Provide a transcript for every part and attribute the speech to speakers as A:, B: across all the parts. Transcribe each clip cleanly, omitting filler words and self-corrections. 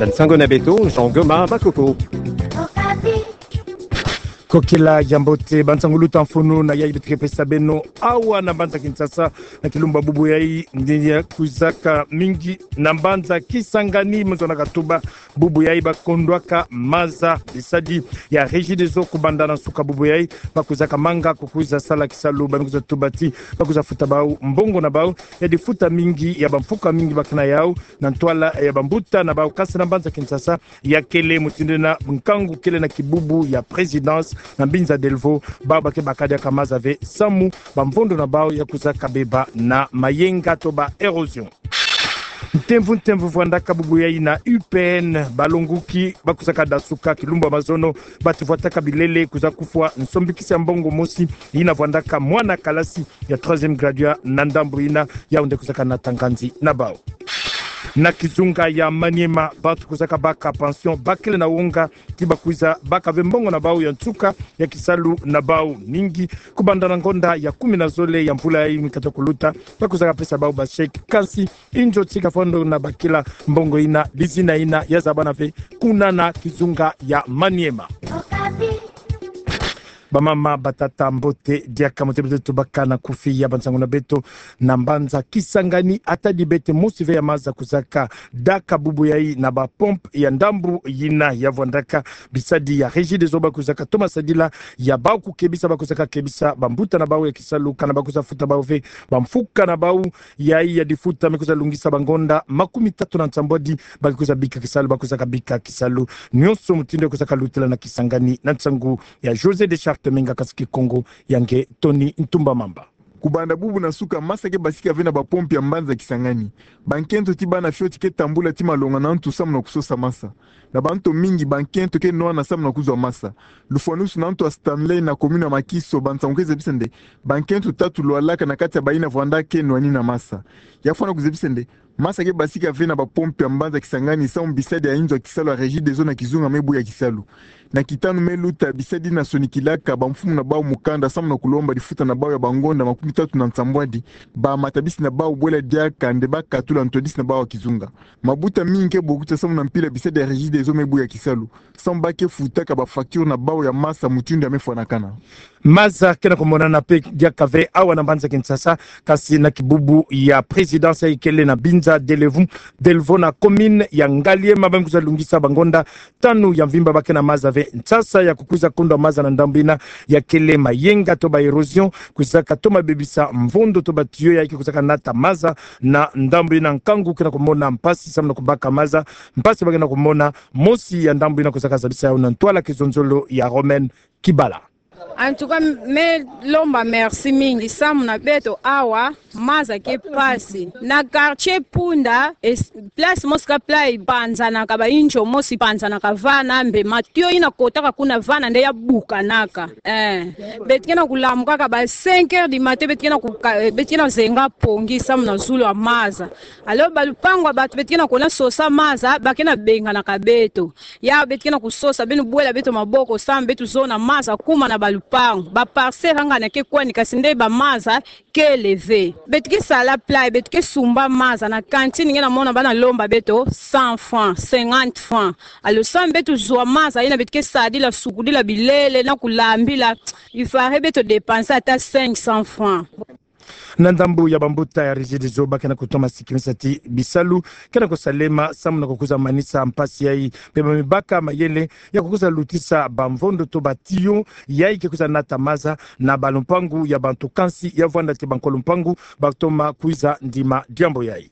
A: Sango na beto, Jean Goma, Bakoko. Kokila jambote bansangulu tamfunu na yai bitike pesa beno awa na banza Kinshasa na kilumba bubu yai ndiye kuzaka mingi na banza Kisangani mzona katuba bubu yai bakondwaka maza bisadi ya Régie des eaux kubandana suka bubu yai bakuzaka manga kukuza sala kisalu banukuza tubati bakuza futa bau mbongo na bau ya difuta mingi ya bamfuka mingi bakina yao na ntwala ya bambuta na bau kasi na banza Kinshasa ya kele mutinde na nkangu kele na kibubu ya présidence na Mbinza Delvo baba ke bakadia kamaza ve samu bamvondo na bao ya kuzaka beba na mayenga toba erosion. Temvu vwandaka bubu yai na UPN balonguki bakuzaka dasuka kilumba mazono batu vwataka bilele kuzakufwa nsombikisi ya mbongo mosi ina vwandaka mwana kalasi ya 3e gradua na ndambu ina ya unde kuzaka na tanganzi na bao. Na kizunga ya Maniema batu kuzaka baka pension bakele na wonga tiba kuiza baka vembongo na bau ya ntuka ya kisalu na bau mingi kubandana ngonda ya 10 na zole ya mpula ya imikata kuluta bakuzaka pesa bau ba shake kasi injo tika fondo na bakila mbongo ina lizina ina ya zabana fe kuna na kizunga ya Maniema. Bamama batata mbote diaka motebe tubaka na kufi ya bansango na beto na mbanza Kisangani atadi bete mosive ya maza kuzaka daka bubu yai na ba pompe ya ndambu yina ya vondaka bisadi ya Régie des eaux bakuzaka Thomas Adila ya bau kukebisa bakuzaka kebisa bambuta na bau ya kisalu kana bakuza futa bau ve bamfuka na bau yai ya difuta mekuza lungisa bangonda 30 na ntambodi bakuza bika kisalu bakuzaka bika kisalu nyonso mutindo kuzaka lutela na Kisangani na tsangu ya José de Temenga kasiki Kongo yange Tony Ntumba Mamba.
B: Kubanda bubu na suka masake basika vena ba pompi ya mbanza Kisangani. Bankento ti bana fioti ke tambula ti malonga na ntu samna kusosa masa. Na banto mingi bankento ke noa na samna kuzwa masa. Lufonusu na ntu a Stanley na komuna makiso bansamukeze bisende. Bankento tatu lualaka na kati ya baina vwanda ke noani na masa. Yafwana kuzebisende. Masa ke basika vena ba pompi ya mbanza Kisangani sa mbisadi ya inzo kisalu a Régie des eaux na kizunga mebu ya kisalu. Na kitanu meluta bisadi na sonikilaka bamfumu na bao mukanda samna kulomba difuta na bao ya bangonda 30 na nsambwadi ba matabisi na bao bwela diaka ndeba katula ntodisi na bao ya kizunga mabuta mingi bokuta samu na mpila bisadi ya Régie des eaux mebu ya kisalu samba ke futaka ba facture na bao ya masa mutunda mefanakana
A: maza kena komona na pe diaka ve awa na mbanza Kinshasa kasi na kibubu ya présidence ya ikele na Binza Delvo na commune ya Ngaliema bamkuza lungisa bangonda tanu ya mvimba bakena maza ve nsasa ya kukuza kondo maza na ndambina ya kele mayenga to ba erosion kuzaka to mabebisa mvondo to batio ya kuzaka nata maza na ndambina nkangu kena komona mpasi samna kubaka maza mpasi bagena komona mosi ya ndambina kuzaka zabisa ya unantwala kizonzolo ya Romaine Kibala.
C: En tout cas, me lomba merci mingi samu na beto awa maza ke pasi na quartier Punda place moska play panza na kaba injo mosi panza na kavana mbe matio ina kotaka kuna vana nde ya buka naka betkena kulamuka kaba 5h du matin betkena zenga pongi samu na zulu wa maza alo balupangwa batu betkena kona sosa maza bakena benga na kabeto ya betkena kusosa benu bwela beto maboko samu betu zona maza kuma na balupango ba parcelle ngana ke kwani kasinde ba maza ke levé betike sala play betike sumba maza na cantine ngena mona bana lomba beto 100 francs 50 francs alo sam beto zwa maza ina betike sadi la sukudi la bilele na kulambila ifare beto dépenser ata 500 francs.
A: Nandambu ya bambuta ya Régie des eaux bakena kutoma sikimisati bisalu kena kusalema samu na kukuza manisa mpasi yai beba mibaka mayele ya kukuza lutisa bamvondo to batio yai kekuza natamaza na balumpangu ya bantu kansi ya vwanda te bankolumpangu batoma kuiza ndima diambo yai.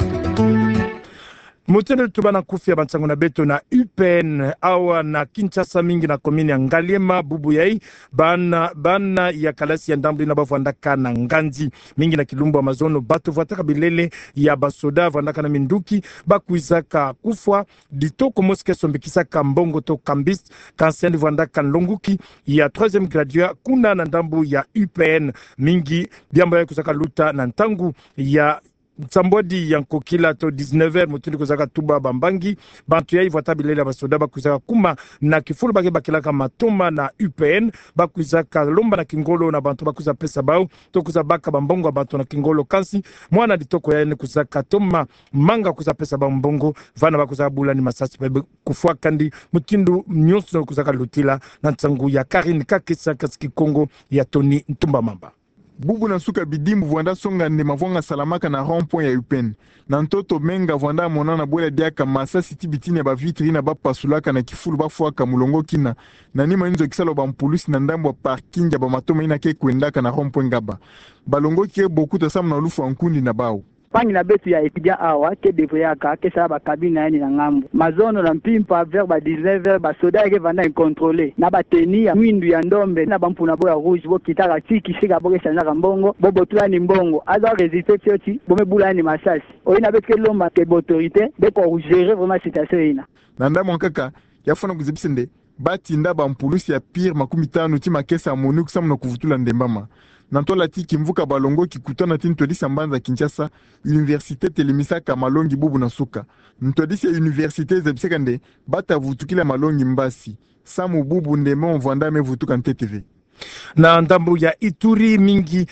A: Mutene tubana kufi ya bansango na beto na UPN awa na Kinshasa mingi na komini ya Ngaliema bubu yai bana ya kalasi ya ndambu na bavwandaka na nganzi mingi na kilumbu wa mazono batu vwataka bilele ya basoda vwandaka na minduki bakuizaka kufwa ditoko moske sombikisaka mbongo to kambis kansendi vwandaka nlonguki ya 3e gradua kuna na ndambu ya UPN mingi biamba ya kusaka luta na ntangu ya Tsambodi yankokila to 19h mutindi kozaka tuba bambangi bantu yai vota bilela basoda bakuzaka kuma na kifulu bake bakilaka matoma na UPN bakuzaka lomba na kingolo na bantu bakuza pesa bao to kuza baka bambongo bantu na kingolo kansi mwana ditoko yaene kuzaka toma manga kuza pesa bambongo vana bakuza bula ni masasi kufua kandi mutindu nyonso kuzaka lutila na tsangu ya Karine Kakisa Kasiki Kongo ya Tony Ntumba Mamba.
B: Bubu na suka bidimbu vwanda songa nde mavonga salamaka na rond-point ya UPN. Na ntoto menga vwanda monana bwela diaka masasi tibitini ya bavitri na bapasulaka na kifulu bafuaka mulongo kina. Na nima inzo kisalo bampulusi na ndambo wa parking ya bamatoma ina ke kuendaka na rond-point Ngaba. Balongo kie bokuta samu na lufu wankundi na bao.
D: Pangi na betu ya etudia awa ke devoyaka ke sala ba kabine yani na ngambo mazono na mpimpa vers ba 19h ba soda ke vanda incontrôlé na ba teni ya mwindu ya ndombe na bampuna boya rouge bo kitaka tiki shika bo kesana mbongo bo botula ni mbongo aza résister tioti bo mebula ni masasi oyina betu ke lomba ke autorité de ko gérer vraiment situation ina
B: na ndamo kaka yafuna kuzibisende batinda bampulusi ya pire 15 ti makesa MONUC samu na kuvutula ndembama. Nantola tiki mvuka balongo kikutana tintodisa mbanza Kinshasa université telemisaka malongi bubu na suka ntodisa université zebiseka nde bata vutukila malongi mbasi samu bubu ndemo mvanda me vutuka NTTV.
A: Na ndambu ya Ituri mingi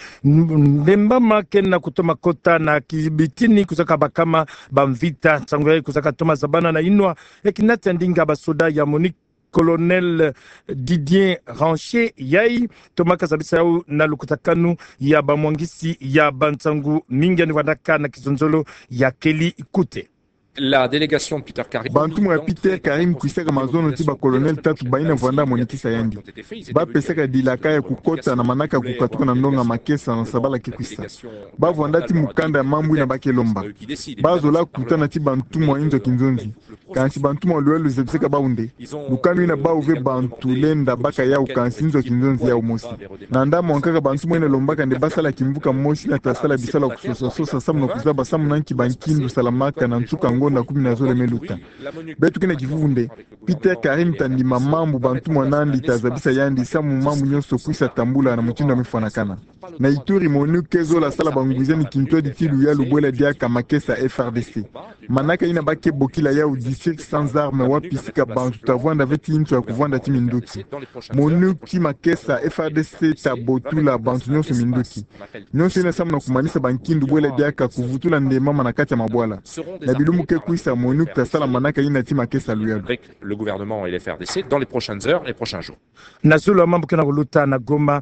A: ndembama kena kutoma kota na kibitini kusaka bakama bamvita tsango ya kusaka toma zabana na inwa ya kinati ndinga basoda ya MONUC Colonel Didier Rancher yai tomaka zabisa yao na lukutakanu ya bamwangisi ya Bantsangu mingi ni wadaka na kizonzolo ya Keli Kute.
E: La délégation de Peter Karim
B: bantu ya Peter Karim kuisaka mazono ti ba colonel tatu baina vanda monikisa yandi ba pesaka dilaka ya kukota na manaka kukatuka na ndonga makesa na sabala kikuisa ba vanda ti mukanda ya mambu na bakelomba ba zola kutana ti bantu mwa inzo kinzonzi kansi bantu mwa lwelu zebiseka baunde lukanu ina ba uve bantu lenda baka ya ukansi inzo kinzonzi ya umosi na ndamo nkaka bantu mwene lombaka nde basala kimbuka mosi na tasala bisala kusosa sosa samu na kuzaba samu nanki bankindu salamaka na ntuka na 10 meluta betu kina kivunde Peter Karim tandima mambu bantu mwanandi tazabisa yandi samu mambu nyonso kuisa tambula na mutindo mifanakana na Ituri MONUC kezo la sala banguzeni kintodi tilu ya lubwela diaka makesa FRDC manaka ina bake bokila ya u district sans armes wapisika bantu tavwanda veti intu ya kuvwanda ti minduki MONUC ki makesa FRDC tabotula bantu nyonso minduki nyonso ina samu na kumanisa bankindu bwela diaka kuvutula ndemama na kati ya mabwala na bilumu ke kuisa MONUC tasala manaka ina ti makesa luyalo
E: avec le gouvernement et les FRDC dans les prochaines heures, les prochains jours.
A: Nazulu mambo kena kuluta na Goma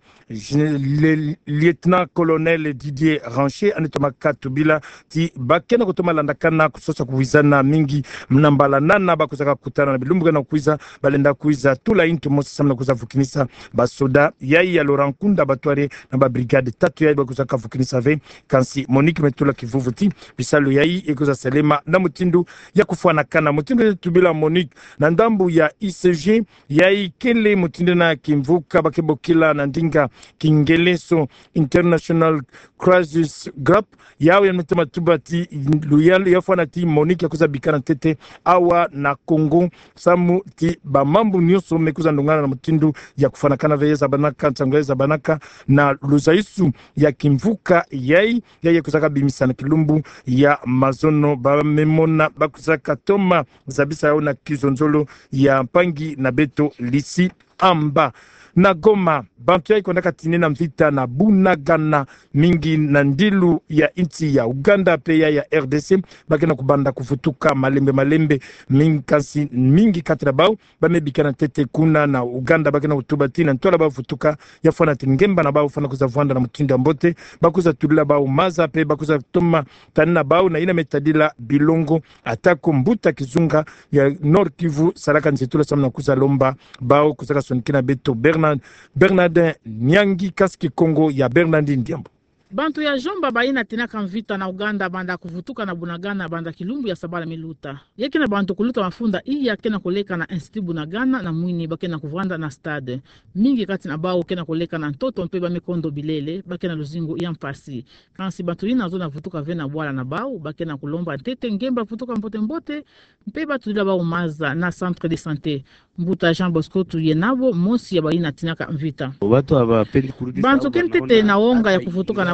A: lieutenant colonel Didier Rancher anitoma katubila ti bakena kutoma landakana kusosa kuwizana mingi mnambala nana bakusaka kutana na bilumbu kena kuiza balenda kuiza tula intu mosi samna kuza fukinisa basoda yai ya Laurent Kunda batware na ba brigade tatu yai bakusaka fukinisa ve kansi MONUC metula kivuvuti bisalo yai ekuza selema na mutindu ya kufuana kana mutindu tubila MONUC na ndambu ya ICG yai kele mutindu na kimvuka bakebokila na ndinga Kingeleso International Crisis Group yao ya nutema tubati luyal yafana ti MONUC yakuza bikana tete awa na Kongo samu ti bamambu nyoso mekuza ndongana na mutindu ya kufana kana veyeza banaka tangweza banaka na luzaisu ya kimvuka yai kuzaka bimisana kilumbu ya mazono bamemona bakuzaka toma zabisa yao na kizonzolo ya mpangi na beto lisi amba na Goma bantu yai kondaka tine na mvita na Bunagana mingi na ndilu ya inti ya Uganda peya ya RDC bakena kubanda kufutuka malembe mingi kasi mingi katira bau bamebikana tete kuna na Uganda bakena utubati na ntola bau futuka ya fana tingemba na bau fana kuza vwanda na mutindo mbote bakuza tulila bau maza pe bakuza toma tanina bau na ina metadila bilongo atako mbuta kizunga ya Nord Kivu salaka nzitula samna kuza lomba bau kuzaka sonikina beto Bernardin Nyangi Kasiki Kongo ya Bernardin Diambo.
F: Bantu ya Jomba baina tena kamvita na Uganda banda kuvutuka na Bunagana banda kilumbu ya sabala miluta. Yeke na bantu kuluta mafunda iya kena koleka na Institut Bunagana na mwini bakena kuvanda na stade. Mingi kati na bao kena koleka na ntoto mpeba mekondo bilele bakena luzingo iya mpasi. Kansi bantu ina zona vutuka vena wala na bao bakena kulomba tete ngemba vutuka mbote mpeba tulila bao maza na centre de santé. Mbuta Jean Bosco tuyenabo mosi ya baina tena kamvita.
G: Watu hawapendi kurudi.
F: Bantu kentete na onga ya kuvutuka na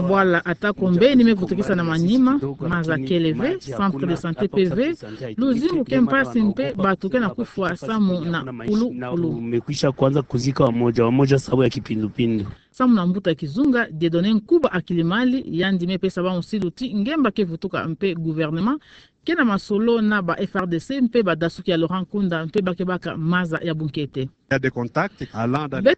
F: Kabwala atako mbeni mevutikisa na Manyima maza keleve centre de santé PV luzingu kempasi mpe batuke na kufua samu na ulu
G: mekwisha kuanza kuzika wamoja sababu ya kipindupindu
F: samu na mbuta kizunga dedone nkuba akilimali yandi mepesa ba musiluti ngemba kevutuka mpe gouvernement kena masolo na ba FRDC mpe ba dasuki ya Laurent Kunda mpe bakebaka maza ya bunkete.
H: Il y a des contacts allant dans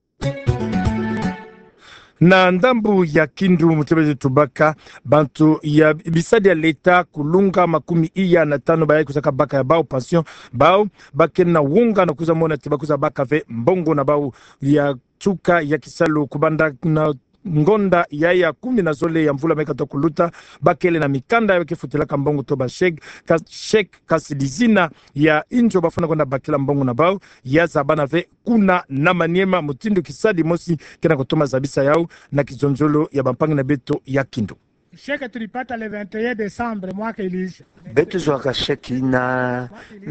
A: na ndambu ya Kindu mutebezi tubaka bantu ya bisadi ya leta kulunga makumi iya na tano baye kusaka baka ya bao pension bao bakena wunga na kuza mona tibakuza baka ve mbongo na bao ya chuka ya kisalo kubanda na ngonda ya 10 na zole ya mvula meka tokuluta bakele na mikanda ya kifutila kambongo toba shek kasidizina ya injo bafuna kwenda bakila mbongo na bao ya zabana ve kuna na Maniema mutindu kisadi mosi kena kutoma zabisa yao na kizonzolo ya bampangi na beto ya Kindu.
I: Sheke tulipata le 21 Desembre mwaka ilisha.
J: Betu zwaka sheki na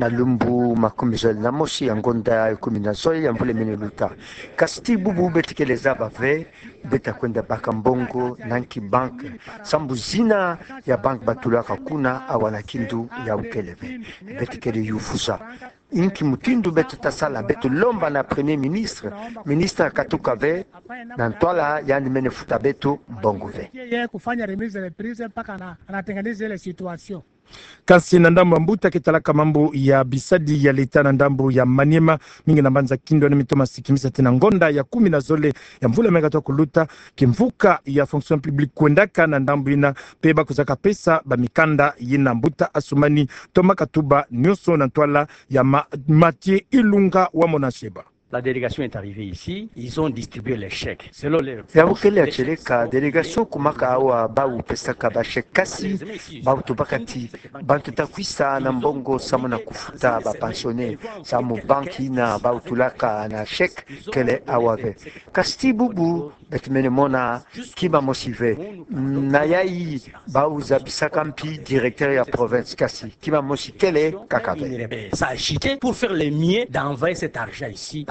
J: lumbu makumizoli na mosi ya ngonda kuminazoli ya mbule minuluta. Kasti bubu betikeleza bave beta kwenda baka mbongo nanki bank. Sambu zina ya bank batulaka kuna awana Kindu ya ukeleve. Betikele yufuza. Inki mutindu betu tasala betu lomba na premier ministre katuka ve na ntwala yani mene futa betu mbongo ve.
I: Yeye kufanya remise de prise mpaka anatengeneza ile situation.
A: Kasi na ndambu mbuta kitalaka mambo ya bisadi ya leta na ndambu ya Maniema mingi na banza Kindu na mitoma sikimisa tena ngonda ya 10 na zole ya mvula mega to kuluta kimvuka ya fonction publique kwendaka na ndambu ina peba kuzaka pesa ba mikanda yina mbuta asumani toma katuba nyoso na twala ya Mathieu Ilunga wa Monasheba.
G: La délégation est arrivée ici, ils ont distribué les chèques. Selon les
J: Yabukele acheleka délégation kumaka awa bawu pesaka ba chèque kasi bawu tobakati bantu takwisa na mbongo samu na kufuta ba pensionnaire samu banki na bawu tulaka na chèque kele awabe kasti bubu betmene mona kiba mosive na yai bawu zabisaka mpi directeur ya province kasi kiba mosi kele kakabe
G: ça a agité pour faire le mieux d'envoyer cet argent ici.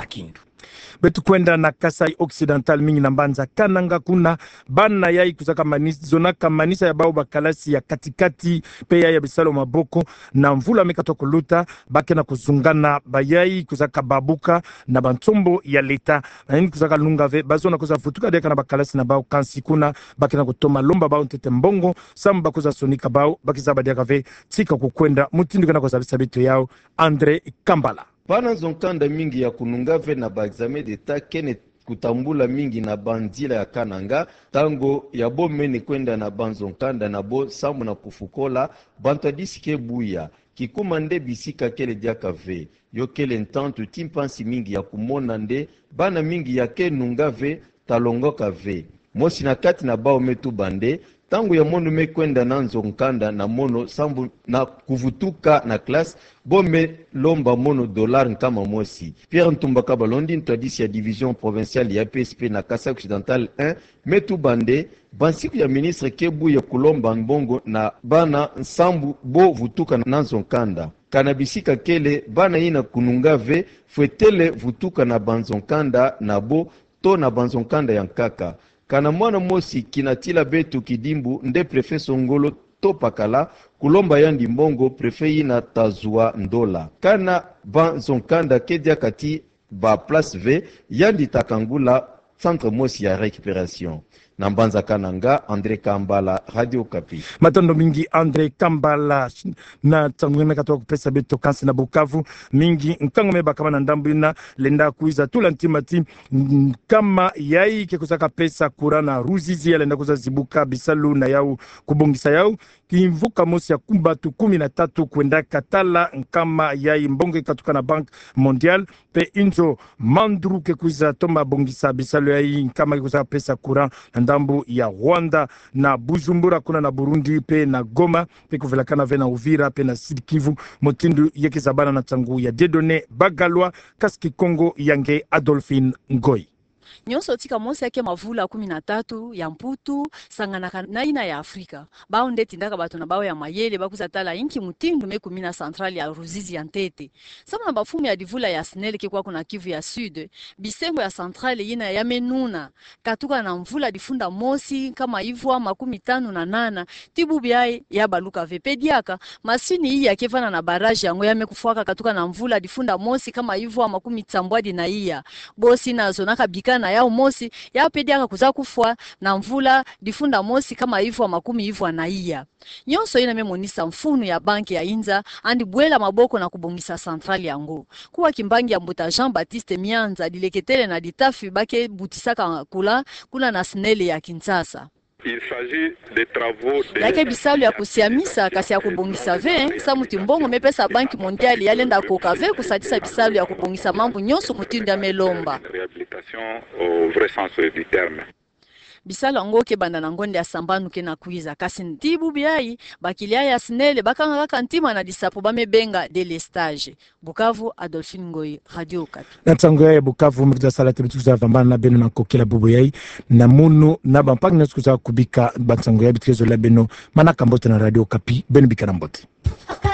A: Betu kwenda na Kasai Occidental mingi na Mbanza Kananga kuna bana yai kusaka manisa zona kamanisa ya bao bakalasi ya katikati pe ya bisalo maboko na mvula meka kuluta bakena kuzungana bayai kusaka babuka na bantombo ya leta na nini kusaka lungave bazona kuza futuka deka na bakalasi na bao kansi kuna bakena kutoma lomba bao ntete mbongo samba kuza sonika bao bakizaba deka ve tika kukwenda mutindu kana kuzabisa bitu yao Andre Kambala.
K: Bana zonkanda mingi ya kunungave na ba examen d'etat kene kutambula mingi na bandila ya Kananga tango ya bo meni kwenda na banzonkanda na bo samu na kufukola bantadisike buya kikuma nde bisika kele diaka ve yo kele ntantu timpansi mingi ya kumona nde bana mingi ya ke nungave talongoka ve mosi na kati na bao metu bande tangu ya mono mekwenda na nzonkanda na mono sambu na kuvutuka na classe bombe lomba mono dollar nkama mosi. Pierre Ntumbaka Balondi ntwadisi ya division provinciale ya PSP na Kasai Occidental 1 metu bande bansiku ya ministre kebu ya kulomba mbongo na bana nsambu bo vutuka na nzonkanda. Kanabisika kele bana ina kunungave fwetele vutuka na banzonkanda na bo to na banzonkanda ya nkaka. Kana mwana mosi kinatila betu kidimbu nde prefe Songolo topakala kulomba yandi mbongo prefe ina tazua ndola. Kana banzonkanda kedia kati ba place V yandi takangula centre mosi ya récupération. Nambanza Kananga, Andre Kambala, Radio Kapi.
A: Matondo mingi Andre Kambala na tangweme katoka kupesa beto kansi na Bukavu mingi nkangome bakama na ndambina lenda kuiza tula ntimati kama yai kekusaka pesa kurana ruzizi ya lenda kuza zibuka bisalu na yau kubongisa yau kimvuka mosi ya kumbatu 13 kwenda Katala nkama yai mbonge katuka na Bank Mondial pe injo mandru kekuza toma bongisa bisalu yai nkama kekusaka pesa kurana ndambu ya Rwanda na Bujumbura kuna na Burundi pe na Goma pe kuvelakana ve na Uvira pe na Sud Kivu motindu yeke zabana na tangu ya Dedone Bagalwa Kaski Kongo yange Adolphine Ngoi.
L: nyonso tika mosi yake mavula 13 ya mputu sangana na ina ya Afrika bao ndeti ndaka bato na bao ya mayele bakuzatala inki mutindu mekumina centrale ya Ruzizi ya Ntete sama na bafumu ya divula ya SNEL ke kwa kuna Kivu ya Sud bisengo ya centrale ina ya menuna katuka na mvula difunda mosi kama ivwa 58 tibu biai ya baluka vepediaka masini hii yakevana na baraji yango yamekufuaka katuka na mvula difunda mosi kama ivwa 10 na iya bosi nazo nakabikana yao mosi ya pediaka kuza kufua na mvula difunda mosi kama ivwa 10 na iya nyonso ina memonisa mfunu ya banki ya Inza andi bwela maboko na kubongisa centrale yango kuwa kimbangi ya Mbuta Jean Baptiste Mianza dileketele na ditafi bake butisaka kula na SNEL ya Kinshasa.
M: Il s'agit des travaux de
L: yake bisalu ya kusiamisa kasi ya kubongisa ve sa mutimbongo mepesa banki mondiali yalenda kokave kusatisa bisalu ya kubongisa mambo nyonso mutindo ya melomba
M: réhabilitation au vrai sens du terme.
L: Bisala ngoke banda na ngonde ya sambanu ke na kuiza kasi ntibu biai bakilia ya SNEL bakanga kaka ntima na disapo bamebenga de l'estage. Bukavu, Adolphine Ngoi, Radio Okapi.
A: Na tango ya Bukavu mrida sala tebituza vambana na beno na kokela bubu yai na munu na bampang na skuza kubika batango ya bitrezo la beno manaka mbote na Radio Okapi benu bika na mbote.